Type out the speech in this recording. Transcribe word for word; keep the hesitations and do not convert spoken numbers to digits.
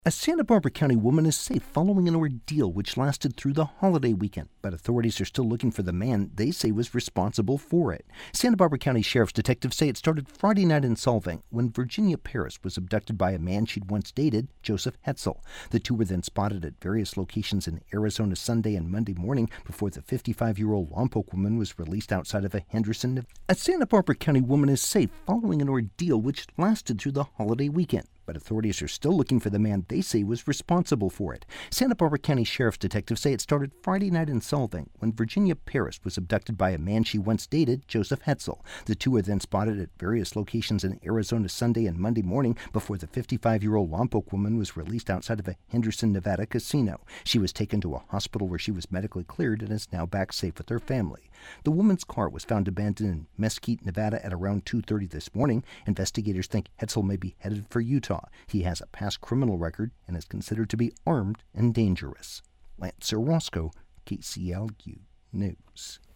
A Santa Barbara County woman is safe following an ordeal which lasted through the holiday weekend, but authorities are still looking for the man they say was responsible for it. Santa Barbara County Sheriff's detectives say it started Friday night in Solvang when Virginia Paris was abducted by a man she'd once dated, Joseph Hetzel. The two were then spotted at various locations in Arizona Sunday and Monday morning before the fifty-five-year-old Lompoc woman was released outside of a Henderson. A Santa Barbara County woman is safe following an ordeal which lasted through the holiday weekend, but authorities are still looking for the man they say was responsible for it. Santa Barbara County Sheriff's detectives say it started Friday night in Solvang when Virginia Paris was abducted by a man she once dated, Joseph Hetzel. The two were then spotted at various locations in Arizona Sunday and Monday morning before the fifty-five-year-old Lompoc woman was released outside of a Henderson, Nevada casino. She was taken to a hospital where she was medically cleared and is now back safe with her family. The woman's car was found abandoned in Mesquite, Nevada at around two thirty this morning. Investigators think Hetzel may be headed for Utah. He has a past criminal record and is considered to be armed and dangerous. Lance Roscoe, K C L U News.